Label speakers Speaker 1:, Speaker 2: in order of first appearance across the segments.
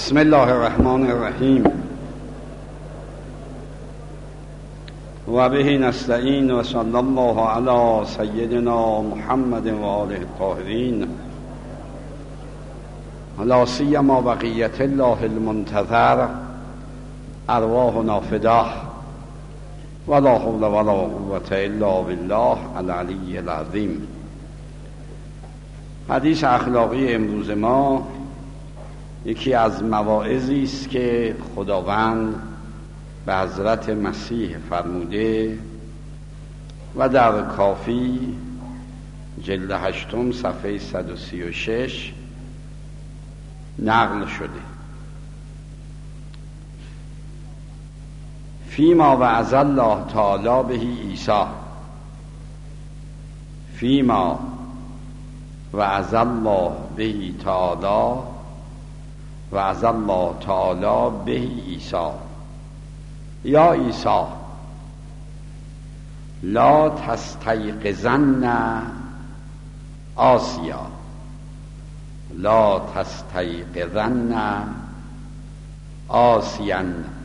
Speaker 1: بسم الله الرحمن الرحیم و به نستعین و صلی الله علی سیدنا محمد و آله الطاهرین لا سیما بقیت الله المنتظر ارواحنا فداه ولا حول ولا قوة الا بالله العلی العظیم. حدیث اخلاقی امروز ما یکی از مواعظی است که خداوند به حضرت مسیح فرموده و در کافی جلد 8 صفحه 136 نقل شده. فیما وعظ الله تعالی به عیسی، فیما وعظ الله به تعالی وعظ الله تعالی به عیسی. یا عیسی لا تستیقظن آسیا، لا تستیقظن آسیا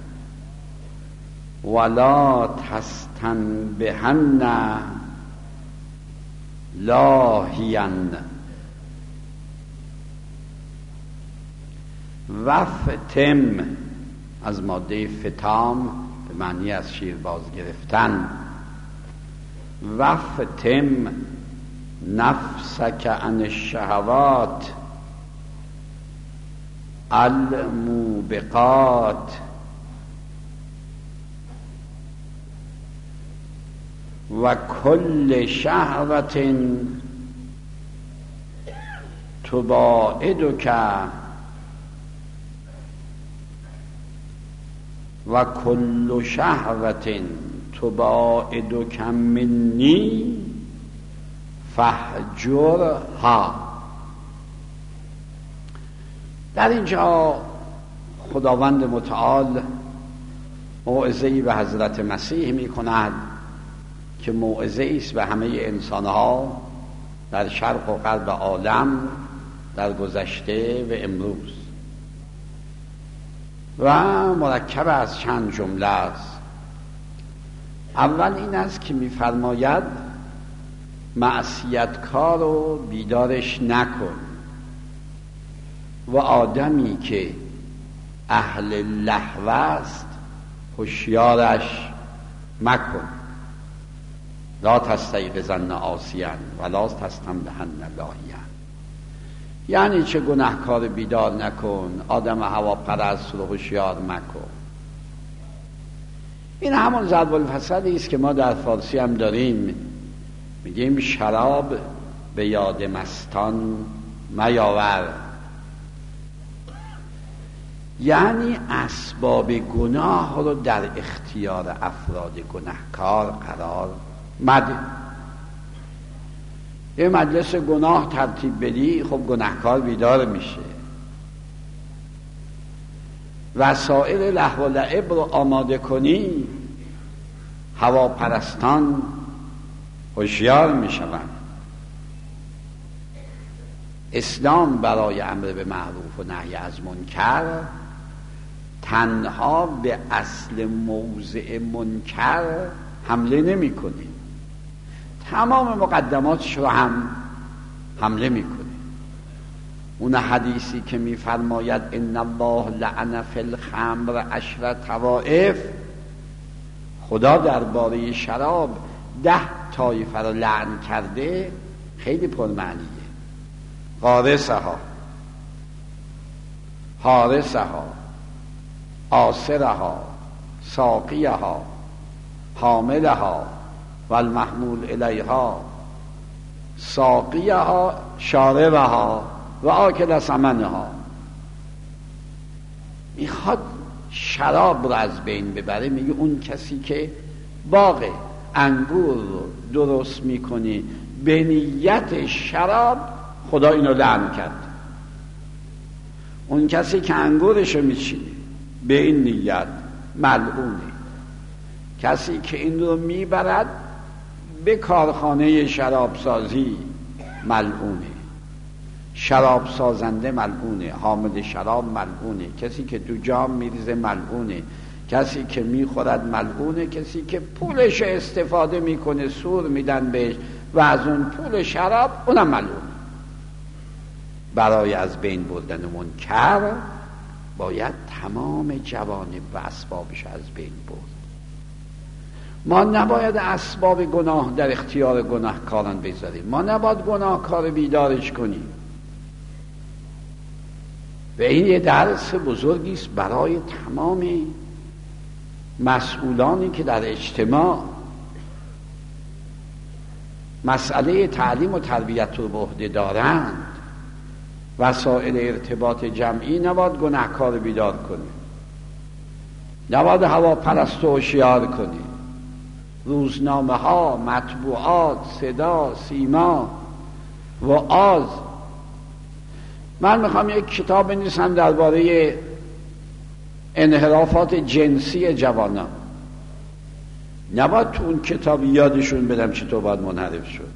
Speaker 1: ولا تستنبهن لاهیا وفتم از ماده فتام به معنی از شیر باز گرفتن. وفتم نفسک عن الشهوات الموبقات و کل شهوة تباعدک و کل شهوة تباعدک منی فاهجرها. در اینجا خداوند متعال موعظه‌ای به حضرت مسیح می کند که موعظه‌ای است به همه انسانها در شرق و غرب عالم، در گذشته و امروز، و مرکب از چند جمله است. اول این است که می‌فرماید معصیتکار رو بیدارش نکن و آدمی که اهل لهو است هوشیارش مکن. لا تستیقظن عاصیا ولا تستنبهن لاهیا، یعنی چه گناهکار بیدار نکن، آدم هواپرست رو هوشیار مکن. این همون ضرب المثلی است که ما در فارسی هم داریم، میگیم شراب به یاد مستان میاور، یعنی اسباب گناه رو در اختیار افراد گناهکار قرار مده. یه مجلس گناه ترتیب بدی، خب گناهکار بیدار میشه. وسایل لهو و لعب رو آماده کنی، هواپرستان هوشیار میشوند. اسلام برای امر به معروف و نهی از منکر تنها به اصل موضع منکر حمله نمی کنه، تمام مقدماتش رو هم حمله میکنه. اون حدیثی که میفرماید ان الله لعن فی الخمر 10 طوائف، خدا درباره شراب 10 طایفه رو لعن کرده، خیلی پرمعنیه. غارسها، حارسها، آسرها، ساقیها، حاملها و المحمول الیها، ساقیها، شاربها و آکل ثمنها. میخواد شراب رو از بین ببره. میگه اون کسی که باغ انگور رو درست میکنه به نیت شراب، خدا اینو لعن کرد. اون کسی که انگورشو میچینه به این نیت ملعونه. کسی که این رو میبرد به کارخانه شرابسازی ملعونه. شراب سازنده ملعونه، حامل شراب ملعونه، کسی که تو جام میریزه ملعونه، کسی که میخورد ملعونه، کسی که پولش استفاده میکنه سور میدن بهش و از اون پول شراب اونم ملعونه. برای از بین بردن منکر باید تمام جوانب و اسبابش از بین برد. ما نباید اسباب گناه در اختیار گناهکاران بذاریم، ما نباید گناهکار بیدارش کنیم. و این یه درس بزرگی است برای تمام مسئولانی که در اجتماع مسئله تعلیم و تربیت رو به عهده دارند. وسایل ارتباط جمعی نباید گناهکار بیدار کنه، نباید هواپرست و هوشیار کنه. روزنامه ها، مطبوعات، صدا، سیما و آز. من میخوام یک کتاب بنویسم درباره انحرافات جنسی جوانان. نباید تو اون کتاب یادشون بدم چطور باید منحرف شد.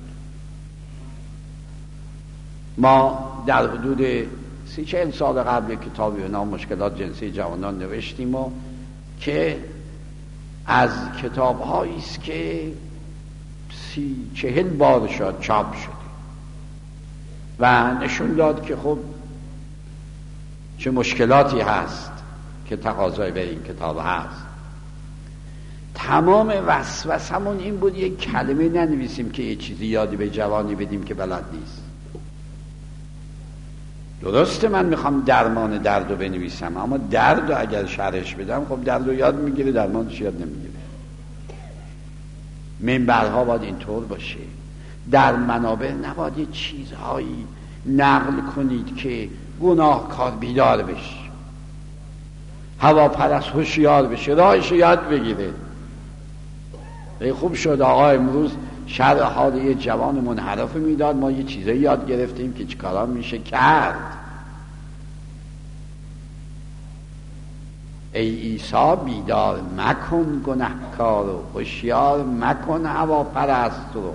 Speaker 1: ما در حدود 30-40 سال قبل کتابی به نام مشکلات جنسی جوانان نوشتیم و که از کتاب‌هایی است که 30-40 بار شد چاپ شده و نشون داد که خب چه مشکلاتی هست که تقاضای به این کتاب هست. تمام وسوسمون این بود یک کلمه ننویسیم که یه چیزی یادی به جوانی بدیم که بلد نیست. درسته من میخوام درمان درد رو بنویسم، اما درد رو اگر شرحش بدم خب درد رو یاد میگیره، درمانش یاد نمیگیره. منبرها باید اینطور باشه. در منابع نباید یه چیزهایی نقل کنید که گناهکار بیدار بشه، هواپرست هوشیار بشه، راهش یاد بگیره. خوب شد آقا امروز شرح حال یه جوان منحرف میداد، ما یه چیزایی یاد گرفتیم که چیکارا میشه کرد. ای عیسی بیدار مکن گناهکار رو، هوشیار مکن هواپرست رو.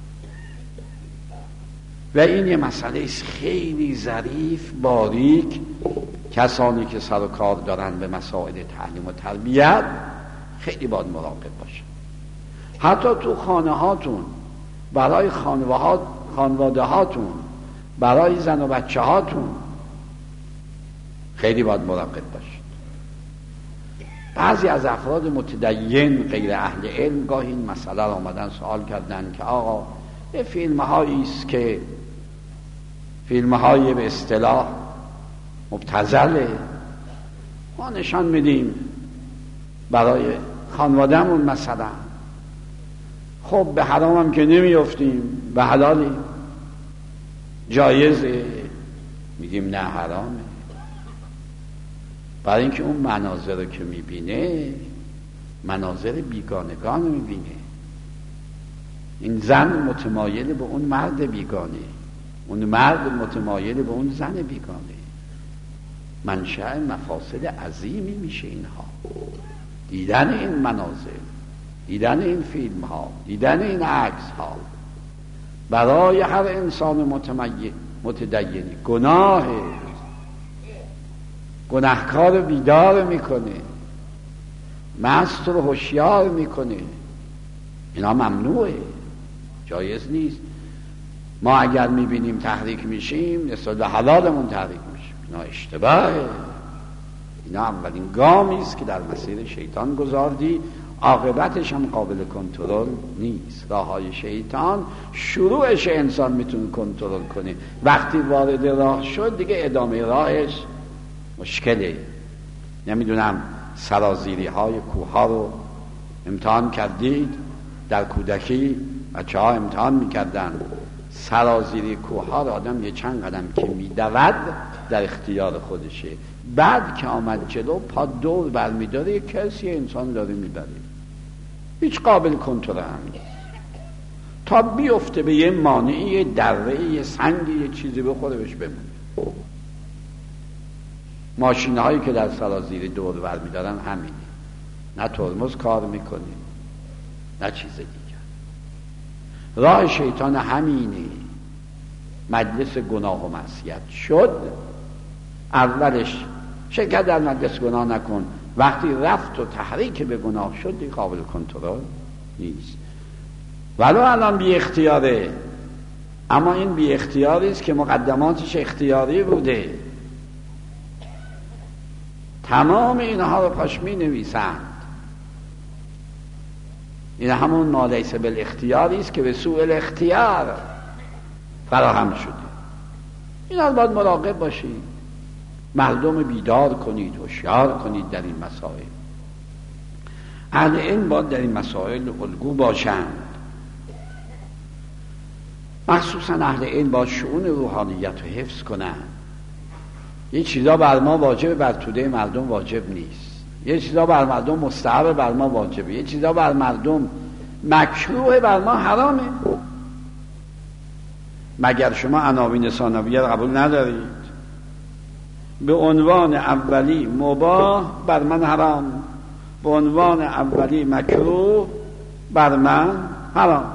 Speaker 1: و این یه مسئله است خیلی ظریف باریک. کسانی که سر و کار دارن به مسائل تعلیم و تربیت خیلی باید مراقب باشن. حتی تو خانه هاتون، برای خانواده هاتون، برای زن و بچه هاتون خیلی باید مراقب باشید. بعضی از افراد متدین غیر اهل علم گاهی این مسئله را آمدن سوال کردن که آقا یه فیلم هایی است که فیلم های به اصطلاح مبتذله، ما نشان میدیم برای خانوادهمون مثلا، خب به حرام هم که نمیافتیم، به حلالی جایزه، میگیم نه حرامه. برای اینکه اون مناظر رو که میبینه مناظر بیگانگان میبینه. این زن متمایل به اون مرد بیگانه، اون مرد متمایل به اون زن بیگانه. منشأ مفاسد عظیمی میشه اینها. دیدن این مناظر، دیدن این فیلم ها، دیدن این عکس ها برای هر انسان متدینی گناهکار بیدار میکنه، مست رو هوشیار میکنه. اینا ممنوعه، جایز نیست. ما اگر میبینیم تحریک میشیم نسبت به حلالمون تحریک میشیم. اینا اشتباهه. اینا اولین گامی است که در مسیر شیطان گذاردی، عاقبتش هم قابل کنترل نیست. راههای شیطان شروعش انسان میتونه کنترل کنه، وقتی وارد راه شد دیگه ادامه راهش مشکله. نمیدونم سرازیری های کوه ها رو امتحان کردید؟ در کودکی بچه ها امتحان میکردن سرازیری کوه ها رو آدم یه چند قدم که میدود در اختیار خودشه، بعد که آمد جلو پا دور برمیداره، کسی انسان داره میبره، هیچ قابل کنترل هم نیست تا بیفته به یه مانعی، یه دره، یه سنگی، یه چیزی بخوره بهش بمونه. ماشین هایی که در سرازیری دور برمیدارن همینه، نه ترمز کار میکنه نه چیز دیگر. راه شیطان همینه. مجلس گناه و معصیت شد، اولش شرکت در مجلس گناه نکن، وقتی رفت و تحریک به گناه شد دیگه قابل کنترل نیست. ولو الان بی اختیاره، اما این بی اختیاری است که مقدماتش اختیاری بوده. تمام اینها رو پاش می نویسند. این همون ما لیس بالاختیاری است که به سوء الاختیار فراهم شده. اینا رو باید مراقب باشید، مردم بیدار کنید، هوشیار کنید در این مسائل. اهل علم باید در این مسائل الگو باشند، مخصوصا اهل علم باید شؤون روحانیت رو حفظ کنند. یه چیزا بر ما واجبه، بر توده مردم واجب نیست. یه چیزا بر مردم مستحبه، بر ما واجبه. یه چیزا بر مردم مکروه، بر ما حرامه. مگر شما عناوین ثانویه رو قبول ندارید؟ به عنوان اولی مباح بر من حرام، به عنوان اولی مکروه بر من حرام.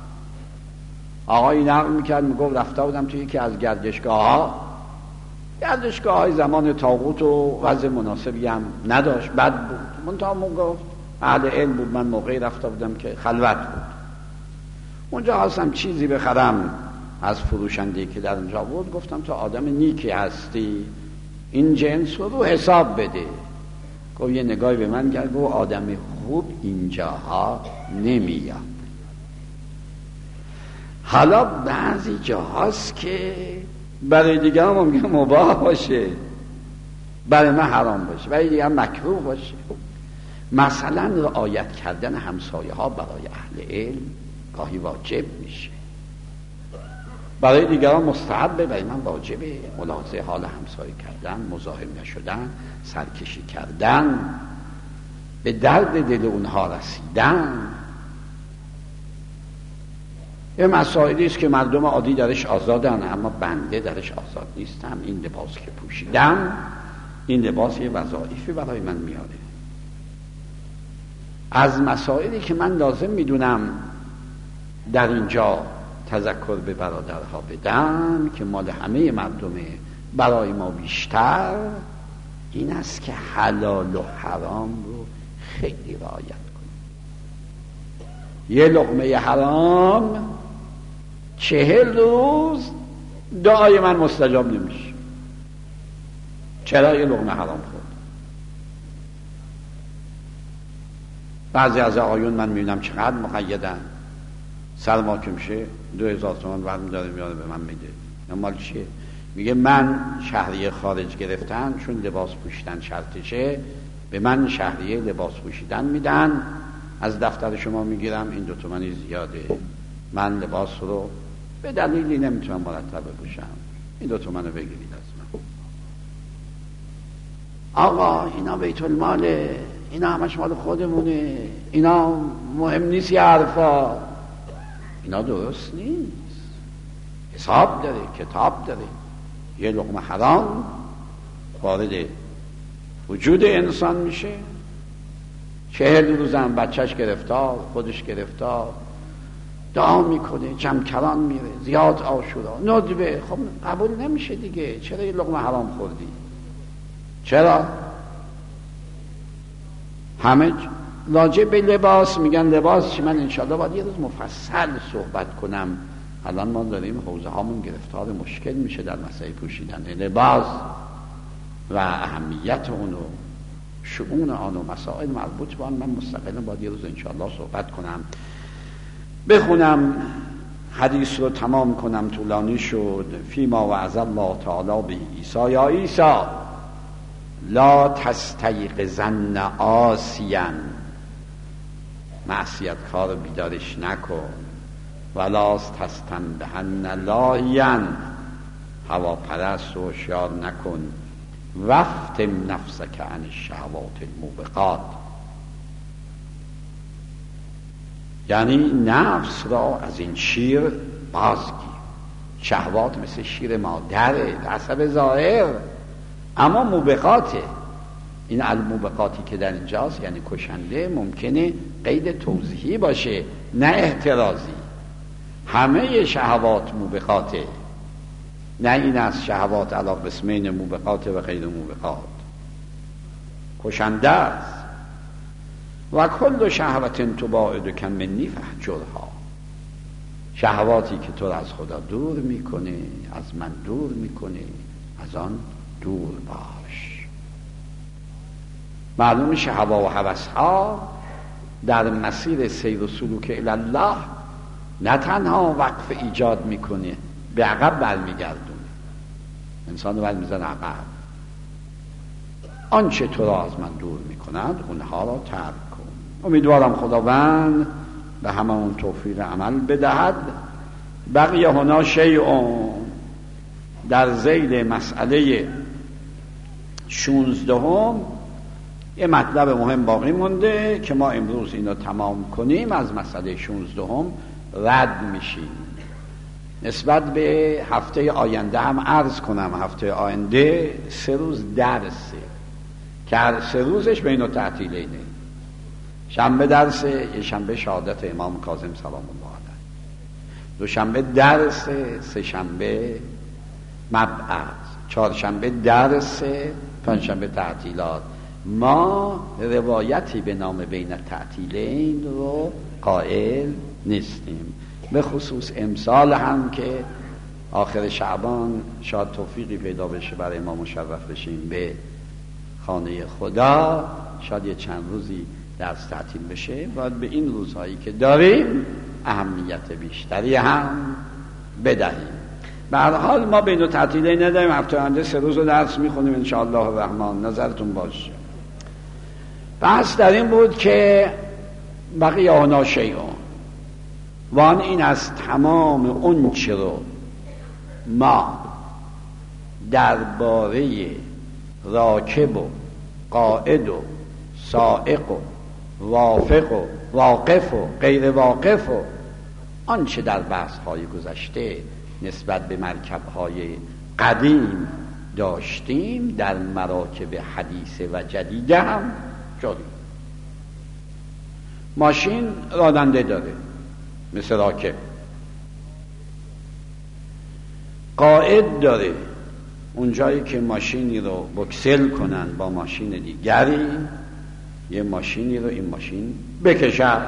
Speaker 1: آقایی نقل میکرد، میگفت رفته بودم توی یکی از گردشگاه های زمان طاغوت و وضع مناسبی هم نداشت، بد بود. منتها گفت اهل علم بود. من موقعی رفته بودم که خلوت بود. اونجا خواستم چیزی بخرم از فروشنده‌ای که در اونجا بود. گفتم تو آدم نیکی هستی، این جنس رو حساب بده. گفت یه نگاهی به من کرد، گفت آدم خوب اینجاها نمیاد. حالا بعضی جاهاست که برای دیگران ممکن مباح باشه، برای من حرام باشه، برای دیگران مکروه باشه. مثلا رعایت کردن همسایه ها برای اهل علم گاهی واجب میشه، برای دیگران مستحبه، برای من واجبه. ملاحظه حال همسایه کردن، مزاحم نشدن، سرکشی کردن، به درد دل اونها رسیدن. یه مسائلی است که مردم عادی درش آزادن، اما بنده درش آزاد نیستم. این لباس که پوشیدم، این لباس یه وظایفی برای من میاره. از مسائلی که من لازم میدونم در اینجا تذکر به برادرها بدم که مال همه مردمه، برای ما بیشتر، این است که حلال و حرام رو خیلی رعایت کنیم. یه لقمه حرام 40 روز دعای من مستجاب نمیشه. چرا؟ یه لقمه حرام خورد. بعضی از آقایون من میبینم چقدر مقیدن، سرما که میشه 2000 تومان برمی داره میاره به من میده. مال چیه؟ میگه من شهریه خارج گرفتن، چون لباس پوشیدن شرطشه، به من شهریه لباس پوشیدن میدن، از دفتر شما میگیرم، این 2 تومانی زیاده، من لباس رو به دلیلی نمیتونم مرتب بپوشم، این 2 تومن رو بگیرید از من. آقا اینا بیت الماله، اینا همش مال خودمونه، اینا مهم نیست یه حرفا. اینا درست نیست. حساب داره، کتاب داره. یه لقمه حرام وارد وجود انسان میشه، 40 روزم بچهش گرفتار، خودش گرفتار، دعا میکنه، جمکران میره، زیاد عاشورا، ندبه. خب قبول نمیشه دیگه. چرا یه لقمه حرام خوردی؟ چرا؟ همه راجع به لباس میگن لباس چی؟ من انشاءالله باید یه روز مفصل صحبت کنم. الان ما داریم حوزه هامون گرفتار مشکل میشه در مسئله پوشیدن لباس و اهمیت اون و شؤون آن و مسائل مربوط به آن. من مستقلا باید یه روز انشاءالله صحبت کنم، بخونم، حدیث رو تمام کنم، طولانی شد. فیما وعظ الله تعالی به عیسی، یا عیسی لا تستیقظن عاصیا، معصیت کار بیدارش نکن، ولا تستنبهن لاهیا، هواپرست و هوشیار نکن، وافتن نفسک عن الشهوات الموبقات، یعنی نفس را از این شیر بازگیر. شهوات مثل شیر مادره به حسب ظاهر، اما موبقاته. این الموبقاتی که در اینجاست یعنی کشنده، ممکنه قید توضیحی باشه نه احترازی. همه شهوات موبقاته، نه این از شهوات علی قسمین موبقات و غیر موبقات، کشنده است. و کل شهوت تباعدک منی فاهجرها، شهواتی که تو از خدا دور میکنه، از من دور میکنه، از آن دور باش. معلوم هوا و هوسها در مسیر سیر و سلوک الی الله نه تنها وقف ایجاد میکنه، به عقب برمیگردونه، انسان رو برمیزنه عقب. آنچه تو را از من دور میکند اونها را ترک کن. امیدوارم خداوند به همون توفیق عمل بدهد. بقیه هنا شیء، در ذیل مسئله 16 یه مطلب مهم باقی مونده که ما امروز اینو تمام کنیم. از مسئله 16 رد میشیم. نسبت به هفته آینده هم عرض کنم، هفته آینده 3 روز درسه که هر 3 روزش بین التعطیلینه. شنبه درسه، یه شنبه شهادت امام کاظم سلام الله علیه، دوشنبه درسه، سه شنبه مبعث، چهارشنبه درسه، پنجشنبه تعطیلات. ما روایتی به نام بین التعطیلین رو قائل نیستیم، به خصوص امسال هم که آخر شعبان شاید توفیقی پیدا بشه برای ما مشرف بشیم به خانه خدا، شاید یه چند روزی درس تعطیل بشه، باید به این روزهایی که داریم اهمیت بیشتری هم بدهیم. به هر حال ما بین تعطیلی نداریم، هفته آینده 3 روز درس میخونیم ان شاء الله الرحمن، نظرتون باشه. بحث در این بود که بقیه هنا شیء، وان این از تمام اون چه رو ما درباره راکب و قائد و سائق و وافق و واقف و غیر واقف و آنچه در بحث‌های گذشته نسبت به مرکب‌های قدیم داشتیم در مراکب حدیث و جدیده هم جاری. ماشین راننده داره مثل راکب، قائد داره، اونجایی که ماشینی رو بکسل کنن با ماشین دیگری، یه ماشینی رو این ماشین بکشد.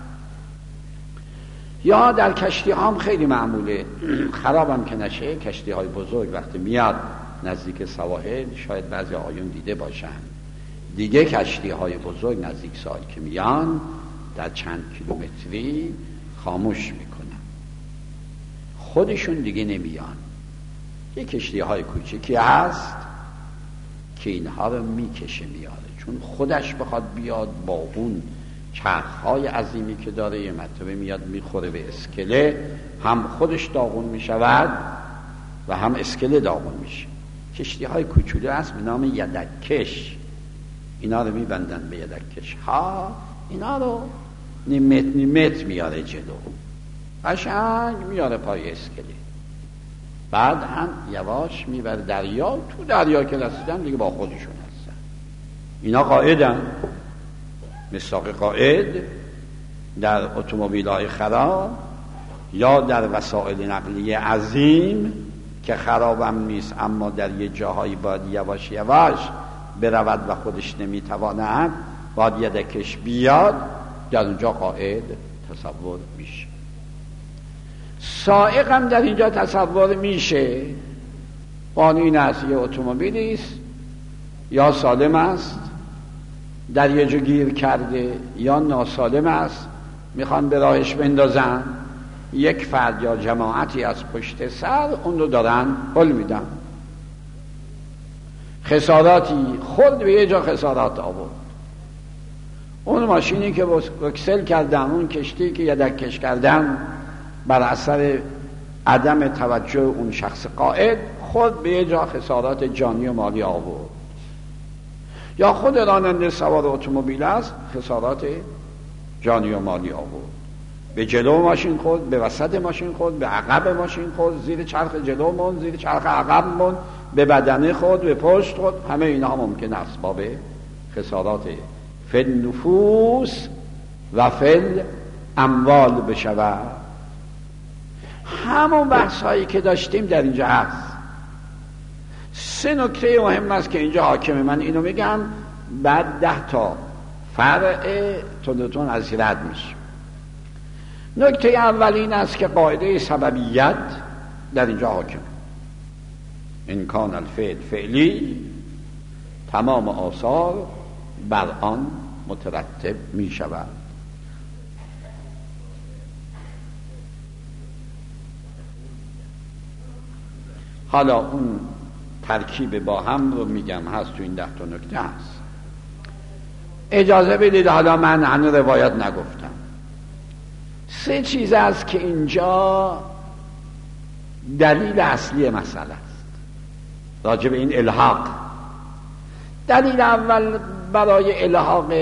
Speaker 1: یا در کشتی هم خیلی معموله، خرابم که نشه، کشتی های بزرگ وقتی میاد نزدیک سواحل، شاید بعضی آیون دیده باشن، دیگه کشتی های بزرگ نزدیک ساحل که میان در چند کیلومتری خاموش میکنن، خودشون دیگه نمیان. یه کشتی های کوچیکی هست که اینها رو میکشه میاره، چون خودش بخواد بیاد با اون چرخهای عظیمی که داره یه مرتبه میاد میخوره به اسکله، هم خودش داغون میشود و هم اسکله داغون میشه. کشتی های کوچولو هست به نام یدککش، اینا رو میبندن به یدککش ها، اینا رو نیمت میاره جلو، قشنگ میاره پای اسکله، بعد هم یواش میبره دریا. تو دریا که رسیدن دیگه با خودشون هستن. اینا قائدن، مصداق قائد در اتومبیل‌های خراب یا در وسایل نقلیه عظیم که خرابم نیست اما در یه جاهایی باید یواش یواش برود و خودش نمیتواند، باید یدکش بیاد، در اونجا قائد تصور میشه. سائق هم در اینجا تصور میشه. قانون است یه اتومبیلی است، یا سالم است در یه جا گیر کرده یا ناسالم است میخوان به راهش بندازن، یک فرد یا جماعتی از پشت سر اون رو دارن هل میدن. خساراتی خود به یه جا خسارات آورد، اون ماشینی که بکسل کردن، اون کشتی که یدککش کردن بر اثر عدم توجه اون شخص قائد خود به یه جا خسارات جانی و مالی آورد. یا خود راننده سوار اتومبیل است، خسارات جانی و مالی آورد. به جلو ماشین خورد، به وسط ماشین خورد، به عقب ماشین خورد، زیر چرخ جلو موند، زیر چرخ عقب موند، به بدنه خورد، به پشت خورد. همه اینا ممکن است اسباب خسارات فل نفوس و فل اموال بشود. همون بحث هایی که داشتیم در اینجا هست. 3 نکته مهم است که اینجا حاکمه. من اینو میگم، بعد 10 تا فرع تون از رد میشه. نکته اول این است که قاعده سببیت در اینجا حاکمه. این کان الفعل فعلی، تمام آثار بر آن مترتب می شود. حالا اون ترکیب با هم رو میگم، هست تو این 10 تا نکته هست. اجازه بدید حالا من هنوز روایت نگفتم. 3 چیز است که اینجا دلیل اصلی مسئله است راجع به این الحاق. دلیل اول برای الحاق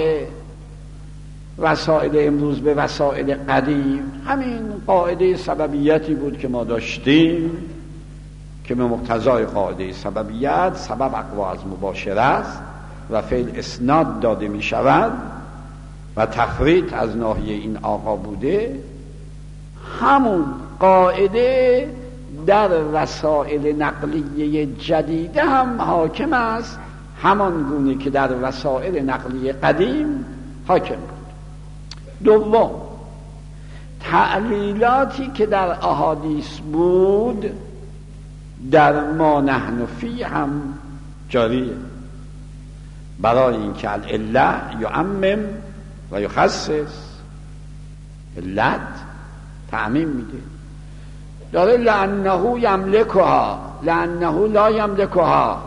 Speaker 1: وسائل امروز به وسائل قدیم همین قاعده سببیتی بود که ما داشتیم که به مقتضای قاعده سببیت سبب اقوی از مباشره است و فعل اسناد داده می شود و تفریط از ناحیه این آقا بوده. همون قاعده در وسائل نقلیه جدیده هم حاکم است، همان گونه که در وسائل نقلیه قدیم حاکم بود. دوم، تعلیلاتی که در احادیث بود در ما نحن فی هم جاریه، برای اینکه العله یعمم و یخصص، علت تعمیم میده. داره لانه یملکها لانه لا یملکها،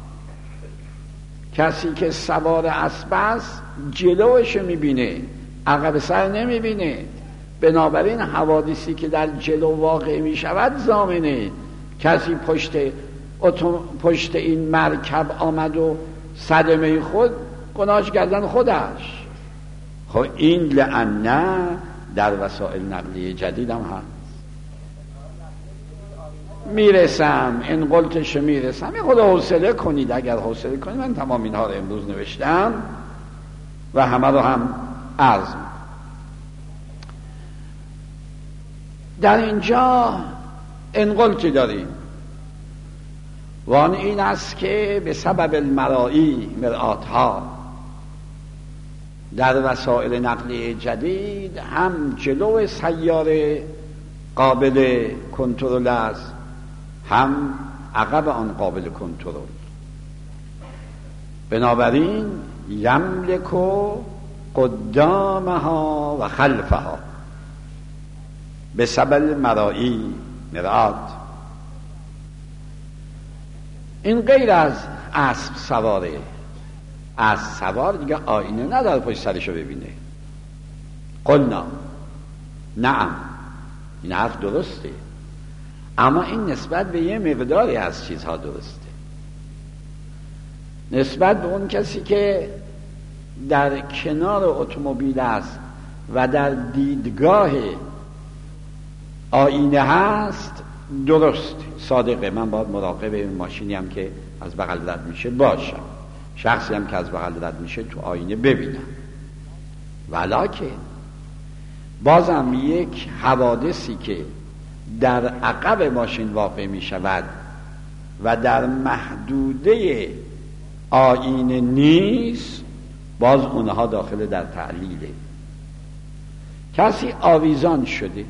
Speaker 1: کسی که سوار اسب است جلوش میبینه، عقب سر نمیبینه، بنابراین حوادثی که در جلو واقع میشود ضامنه. کسی پشت این مرکب آمد و صدمه خود گناهش گردن خودش. خب این لعنه در وسائل نقلیه جدید هم هست. میرسم این قلتش میرسم، یه خود حوصله کنید. اگر حوصله کنید من تمام اینها رو امروز نوشتم و همه رو هم عرض. در اینجا این قلتی داریم و آن این است که به سبب المرائی مرآتها در وسائل نقلیه جدید هم جلو سیاره قابل کنترل است، هم عقب آن قابل کنترل. بنابراین یملک قدامها و خلفها به سبب مرایی مرآت. این غیر از اسب سواره. اسب سوار دیگه آینه نداره پشت سرشو ببینه. قلنا نعم، این حرف درسته، اما این نسبت به یه مقداری از چیزها درسته. نسبت به اون کسی که در کنار اتومبیل است و در دیدگاه آینه هست درست صادقه. من باید مراقب این ماشینی هم که از بغل رد میشه باشم، شخصی هم که از بغل رد میشه تو آینه ببینم. ولکن بازم یک حوادثی که در عقب ماشین واقع می شود و در محدوده آینه نیست، باز اونها داخل در تعلیله. کسی آویزان شده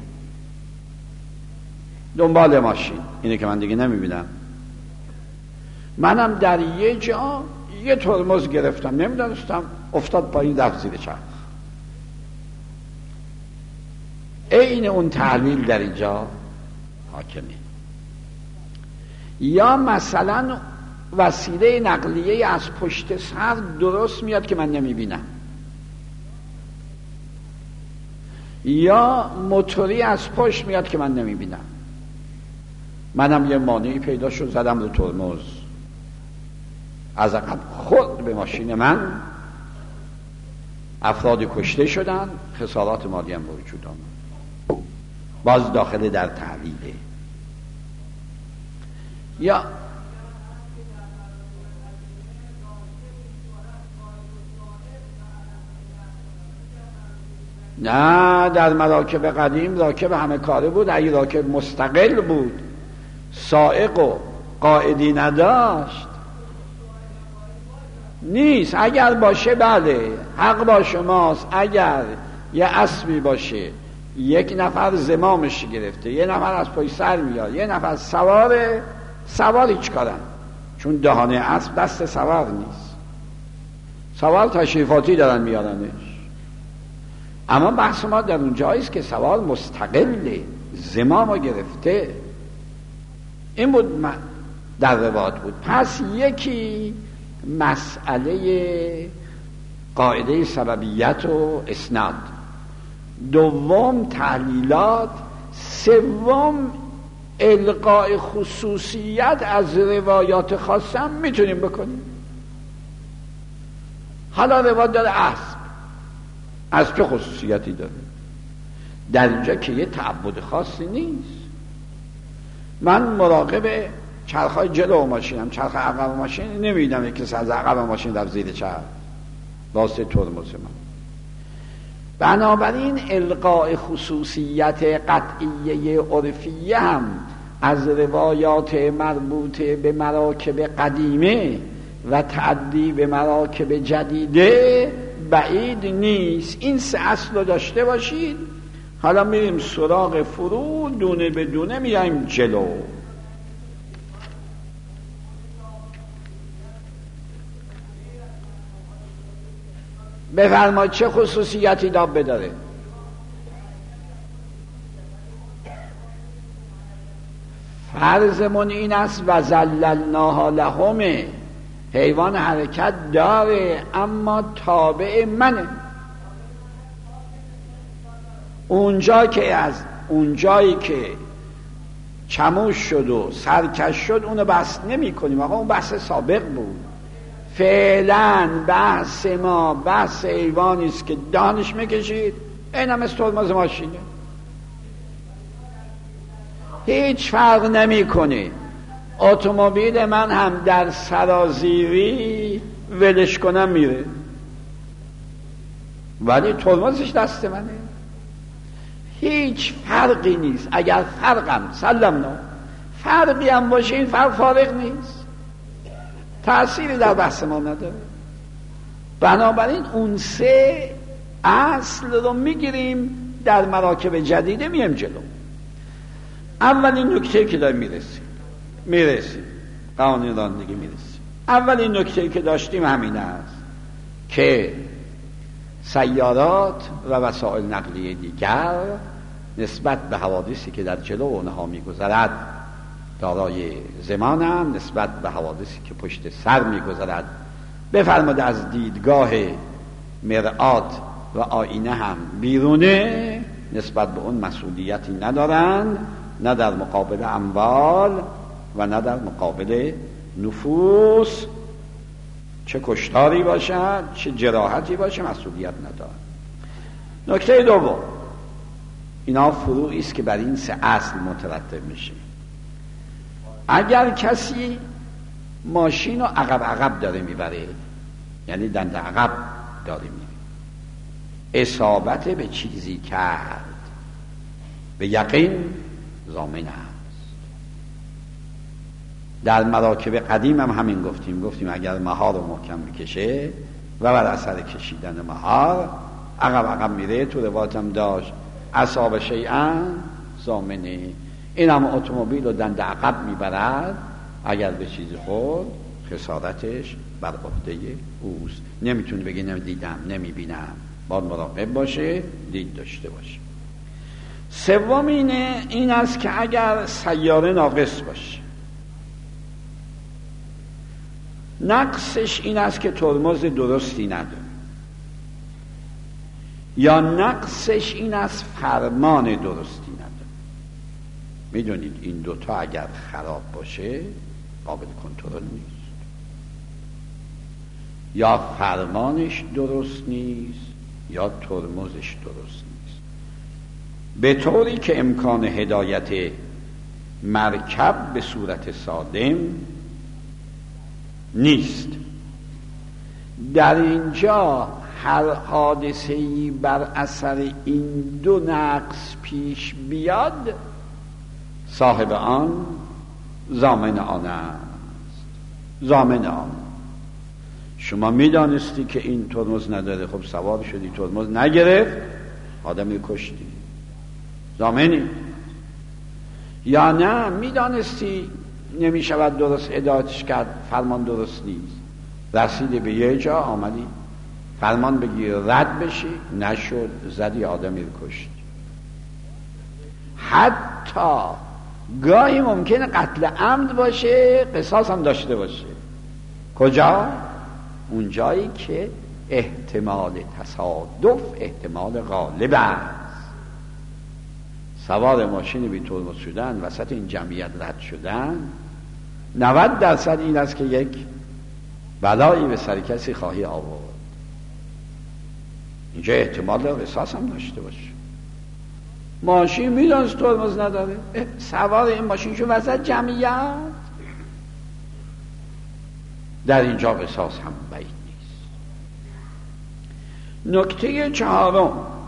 Speaker 1: دنبال ماشین، اینه که من دیگه نمیبینم، منم در یه جا یه ترمز گرفتم نمیدونستم، افتاد پایین رفت زیر چرخ. این اون تعلیل در اینجا حاکمه. یا مثلا وسیله نقلیه از پشت سر درست میاد که من نمیبینم، یا موتوری از پشت میاد که من نمیبینم، منم یه مانعی پیدا شد زدم رو ترمز، از عقب خود به ماشین من، افرادی کشته شدن، خسارات مالی هم وجود آمد. باز داخل در تعلیله. یا نه، در مراکب قدیم راکب همه کاره بود. اگه راکب مستقل بود، سائق و قائدی نداشت نیست. اگر باشه بله حق با شماست. اگر یه اسبی باشه یک نفر زمامش گرفته، یه نفر از پای سر میاد، یه نفر سوار هیچ کارن، چون دهانه اسب دست سوار نیست، سوار تشریفاتی دارن میارنش. اما بحث ما در اون جاییست که سوار مستقله، زمامو گرفته. این بود در روایت بود. پس یکی مسئله قاعده سببیت و اسناد، دوم تعلیلات، سوم القاء خصوصیت از روایات خاصه هم میتونیم بکنیم. حالا روایت داره اسب چه خصوصیتی داره؟ در اینجا که یه تعبد خاصی نیست. من مراقب چرخهای جلو ماشینم، چرخ عقب ماشین نمیدم که از عقب ماشین در زیر چرخ واسه ترمز من. بنابراین القاء خصوصیت قطعیه عرفیه هم از روایات مربوط به مراکب قدیمه و تعدی به مراکب جدیده بعید نیست. این سه اصل رو داشته باشید. حالا میریم سراغ فروع، دونه به دونه میایم جلو. بفرمایید چه خصوصیتی دابه داره؟ فرضمون این است و ذللناها لهم، حیوان حرکت داره اما تابع منه. اونجایی که چموش شد و سرکش شد اونو بحث نمی کنیم. آقا اون بحث سابق بود. فعلا بحث ما بحث حیوانی است که دانش میکشید، اینم از ترمز ماشینه، هیچ فرق نمیکنه. اتومبیل من هم در سرازیری ولش کنم میره، ولی ترمزش دست منه، هیچ فرقی نیست. اگر فرقم سلمنا فرقی هم باشه این فرق فارق نیست، تأثیری در بحث ما نداره. بنابراین اون سه اصل رو میگیریم، در مراکب جدیده میم جلو. اولین نکته که داریم میرسیم قوانین رانندگی میرسیم. اولین نکته که داشتیم همین است که سیارات و وسایل نقلیه دیگر نسبت به حوادثی که در جلو اونها میگذرد دارای زمانند، نسبت به حوادثی که پشت سر میگذرد بفرماد از دیدگاه مرآت و آینه هم بیرونه، نسبت به اون مسئولیتی ندارند، نه در مقابل اموال و نه در مقابل نفوس، چه کشتاری باشد چه جراحتی باشه مسئولیت ندارند. نکته دوم، اینا فروعی است که بر این سه اصل مترتب میشه. اگر کسی ماشین رو عقب داره میبره، یعنی دنده عقب داره میره، اصابت به چیزی کرد، به یقین ضامن است. در مراکب قدیم هم همین گفتیم اگر مهار رو محکم بکشه و بر اثر کشیدن مهار عقب میره، تو روایت هم داشت اصاب شیئا ضامنه. این هم اتومبیل رو دنده عقب میبرد، اگر به چیزی خورد خسارتش بر عهده اوست. نمیتونه بگه نمیدیدم نمیبینم، باید مراقب باشه، دید داشته باشه. سوم این است که اگر سیاره ناقص باشه، نقصش این است که ترمز درستی نداره، یا نقصش این است فرمان درستی نداره. میدونید این دوتا اگر خراب باشه قابل کنترل نیست، یا فرمانش درست نیست یا ترمزش درست نیست، به طوری که امکان هدایت مرکب به صورت سالم نیست. در اینجا هر حادثه‌ای بر اثر این دو نقص پیش بیاد، صاحب آن ضامن آن است. ضامن آن. شما میدانستی که این ترمز نداره، خب سوار شدی، ترمز نگرفت، آدمی کشتی، ضامنی. یا نه میدانستی نمیشود درست هدایتش کرد، فرمان درست نیست، رسیدی به یه جا، آمدی فرمان بگی رد بشی، نشد، زدی، آدمی رو کشتی. حتی گاهی ممکنه قتل عمد باشه، قصاص هم داشته باشه. کجا؟ اون جایی که احتمال تصادف احتمال غالب است. سوار ماشین بی ترمز شدن، وسط این جمعیت رد شدن، 90% این است که یک بلایی به سر کسی خواهی آورد. اینجا احتمال قصاص هم داشته باشه. ماشین میدانست ترمز نداره، سوار این ماشین شو وسط جمعیت، در اینجا قصاص هم بعید نیست. نکته چهارم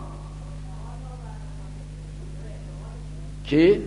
Speaker 1: که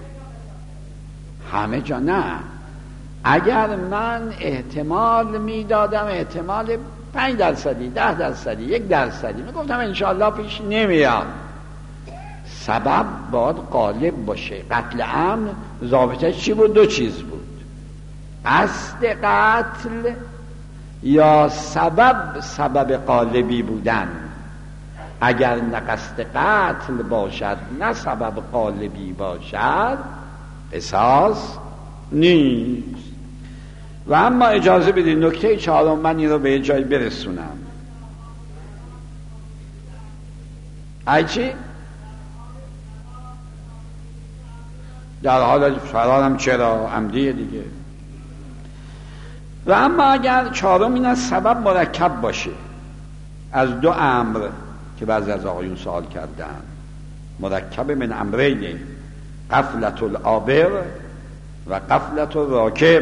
Speaker 1: همه جا نه. اگر من احتمال میدادم، احتمال 5%، 10%، 1%، میگفتم انشاءالله پیش نمیاد. سبب باید غالب باشه. قتل عمد ضابطش چی بود؟ 2 چیز بود: قصد قتل یا سبب غالبی بودن. اگر نه قصد قتل باشد نه سبب غالبی باشد، قصاص نیست. و اما اجازه بدید نکته چهارم من این رو به جای برسونم. چی؟ در حال فرارم، چرا؟ عمدیه دیگه. و اما اگر چهارم این از سبب مرکب باشه از 2 امر که بعضی از آقایون سوال کردن، مرکب من امرین: غفلت العابر و غفلت الراکب.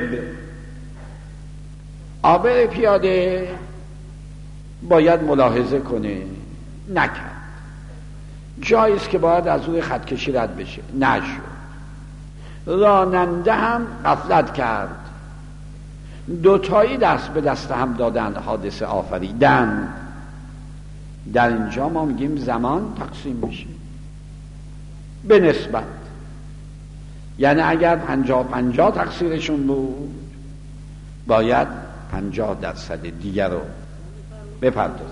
Speaker 1: عابر پیاده باید ملاحظه کنه، نکرد. جاییست که باید از روی خط کشی رد بشه، نشد. راننده هم غفلت کرد، 2 تایی دست به دست هم دادن، حادثه آفریدن. در اینجا ما میگیم زمان تقسیم میشه به نسبت. یعنی اگر 50-50 تقصیرشون بود، باید 50% دیگر رو بپردازن.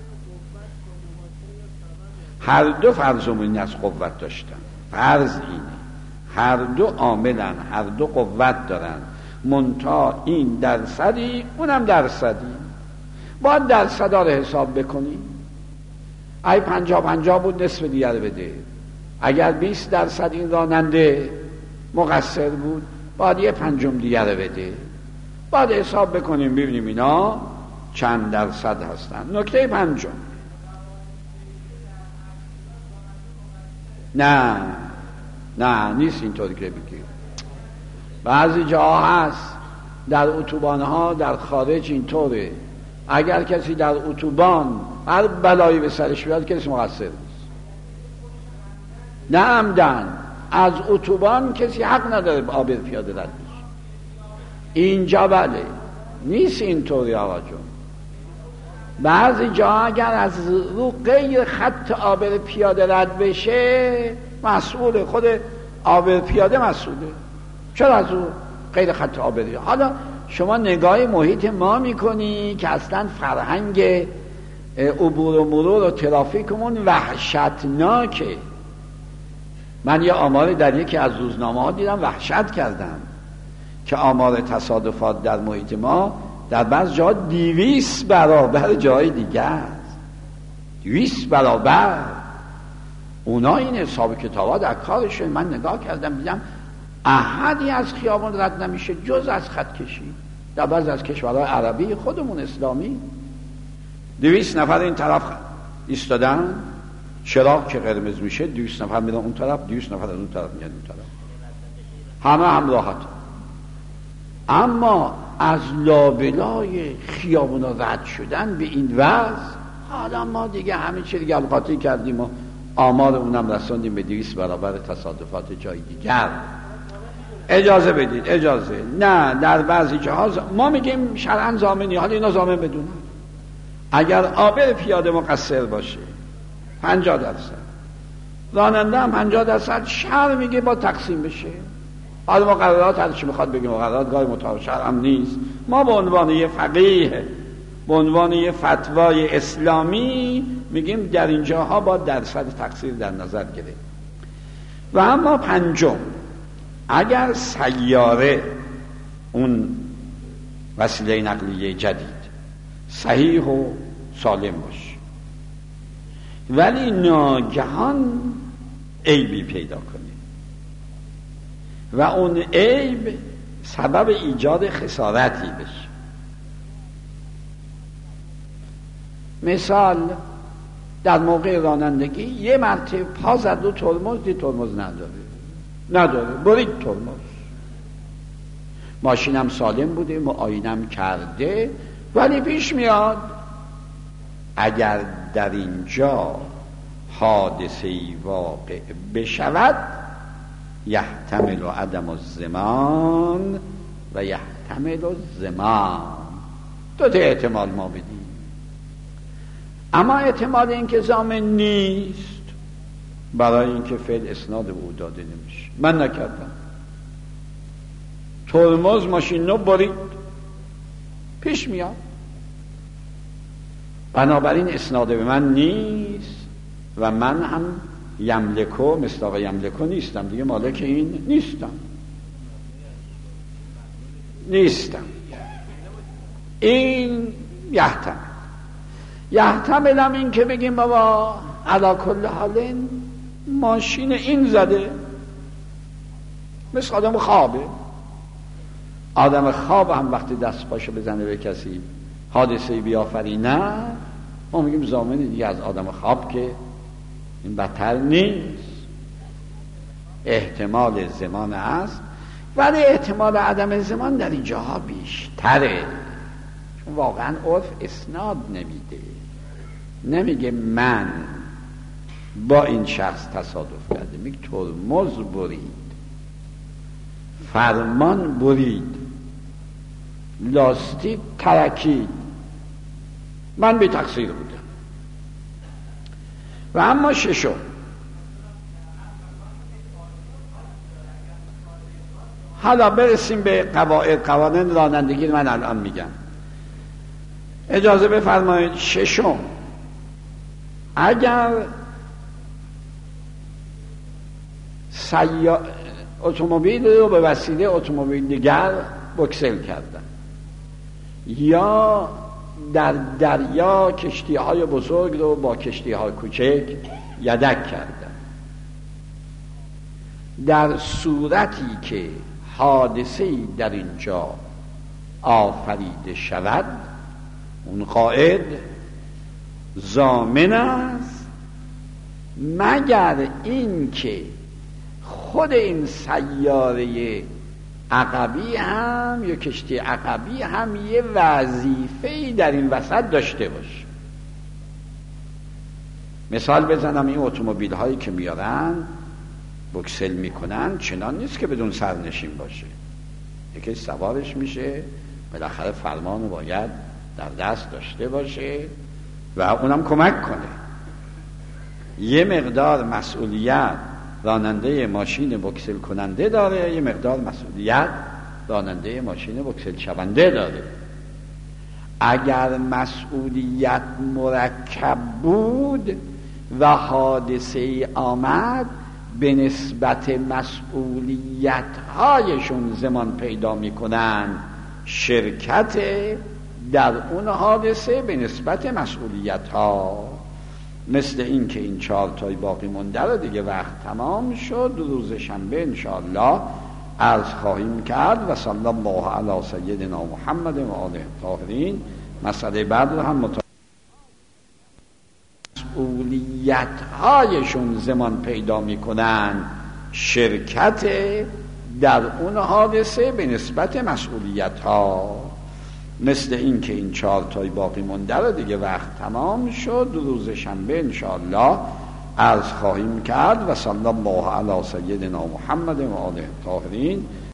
Speaker 1: هر دو فرضمون از قوت داشتن. فرض اینه هر دو عاملن، هر دو قوت دارن، منتها این درصدی اونم درصدی. باید درصدا رو حساب بکنی. ای 50-50 بود، نصف دیگر بده. اگر 20% این راننده مقصر بود، باید 1/5 دیگر بده. باید حساب بکنیم ببینیم اینا چند درصد هستن. نکته 5: نه نیست اینطوری که بگیم. بعضی جاها هست در اتوبان‌ها در خارج اینطوره، اگر کسی در اتوبان هر بلایی به سرش بیاد کسی مقصر نیست. نه عمدن، از اتوبان کسی حق نداره عابر پیاده رد بشه. اینجا بله نیست اینطوری آقا جون. بعضی جا اگر از رو غیر خط عابر پیاده رد بشه، مسئول خود عابر پیاده مسئوله. چرا از رو غیر خط عابر؟ حالا شما نگاه محیط ما میکنی که اصلا فرهنگ عبور و مرور و ترافیکمون وحشتناکه. من یه آمار در یکی از روزنامه ها دیدم، وحشت کردم که آمار تصادفات در محیط ما در بعض جا 200 برابر جای دیگه است. 200 برابر. اونا این حساب کتابا در کارشون. من نگاه کردم دیدم احدی از خیابان رد نمیشه جز از خط کشی. در بعض از کشورهای عربی خودمون اسلامی 200 نفر این طرف ایستادن، چراغ که قرمز میشه 200 نفر میرن اون طرف، 200 نفر از اون طرف میان اون طرف، همه هم راحت. اما از لابلای خیابونا رد شدن به این وضع، حالا ما دیگه همه چی دیگه القاطی کردیم و آمار اونم رساندیم به 200 برابر تصادفات جای دیگر. اجازه بدید، اجازه. نه، در بعضی جاها ما میگیم شرعاً ضامنی، حالا اینا ضامن بدونن. اگر عابر پیاده مقصر باشه 50%، راننده هم 50%، شرع میگه با تقسیم بشه. حالا مقررات هر چی میخواد بگه، مقررات گاهی مطابق شرع هم نیست. ما به عنوان یه فقیه، به عنوان یه فتوای اسلامی میگیم در اینجاها با درصد تقصیر در نظر گرفت. و اما پنجم، اگر سیاره اون وسیله نقلیه جدید صحیح و سالم باشه ولی ناگهان عیبی پیدا کنه و اون عیب سبب ایجاد خسارتی بشه، مثال در موقع رانندگی یه مرتبه پا زد و ترمز نداره، برید ترمز، ماشینم سالم بوده، معاینم کرده، ولی پیش میاد اگر در اینجا حادثه‌ای واقع بشود یحتمل عدم الضمان و یحتمل الضمان. دو تا احتمال ما بدیم، اما احتمال اینکه ضامن نیست برای اینکه فعل اسناد به او داده نمیشه. من نکردم، ترمز ماشین رو برید، پیش میاد، بنابراین اسناد به من نیست و من هم یملکو مصداق یملکو نیستم دیگه، مالک این نیستم. این یحتملم این که بگیم بابا علا کل حال ماشین این زده، مثل آدم خوابه. آدم خواب هم وقتی دست پاشو بزنه به کسی حادثه‌ای بیافرینه، ما میگیم ضامنی دیگه از آدم خواب که این بدتر نیست. احتمال زمان است، ولی احتمال عدم زمان در این جاها بیشتره، چون واقعا عرف اسناد نمیگه من با این شخص تصادف کرده، میگه ترمز برید، فرمان برید، لاستیک ترکید، من بی تقصیر بودم. و اما ششم، حالا برسیم به قوانین رانندگی. من الان میگم، اجازه بفرمایید. ششم، اگر اتومبیل رو به وسیله اتومبیل دیگر بوکسل کردن یا در دریا کشتی‌های بزرگ رو با کشتی‌های کوچک یدک کردن، در صورتی که حادثه‌ای در اینجا آفریده شود، اون قائد ضامن است مگر این که خود این سیاره عقبی هم یا کشتی عقبی هم یه وظیفه‌ای در این وسط داشته باشه. مثال بزنم، این اتومبیل هایی که میارن بوکسل میکنن چنان نیست که بدون سرنشین باشه، یکی سوارش میشه، بالاخره فرمانو باید در دست داشته باشه و اونم کمک کنه. یه مقدار مسئولیت راننده ماشین بوکسل کننده داره، یه مقدار مسئولیت راننده ماشین بوکسل شونده داره. اگر مسئولیت مرکب بود و حادثه ای آمد، به نسبت مسئولیت هایشون زمان پیدا میکنن شرکت در اون حادثه به نسبت مسئولیت ها. مثل این که این 4 تای باقی مونده رو دیگه وقت تمام شد، روز شنبه انشاءالله عرض خواهیم کرد. و صلی الله علی سیدنا محمد و آله الطاهرین. مسئله بعد رو هم مسئولیت هایشون زمان پیدا میکنن شرکت در اون حادثه به نسبت مسئولیت ها. مثل این که این 4 تای باقی مونده رو دیگه وقت تمام شد، روز شنبه انشاءالله عرض خواهیم کرد. و صلی الله علی سیدنا محمد و آله الطاهرین.